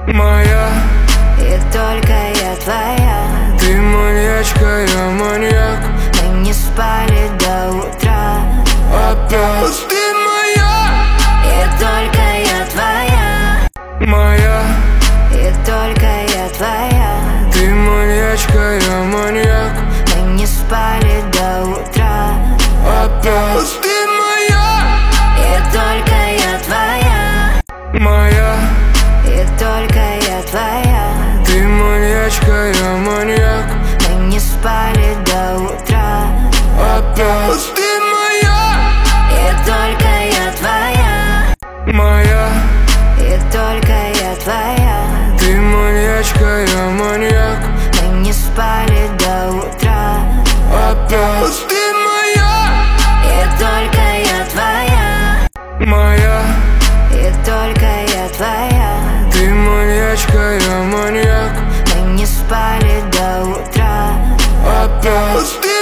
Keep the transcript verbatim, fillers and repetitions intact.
моя, и только я твоя. ты маньячка, я маньяк. Мы не спали до утра. Опять ты моя, И только я твоя. моя, И только я твоя. ты маньячка, я маньяк. Мы не спали до утра. Опять ты моя, И только я твоя. моя, И только я твоя. ты маньячка, я маньяк. Мы не спали до утра. Опять ты моя, И только я твоя. моя, И только я твоя. ты маньячка, я маньяк. Мы не спали до утра. Опять ты моя, И только я твоя. моя, И только я твоя. ты маньячка, я маньяк. Мы не спали до утра. Опять ты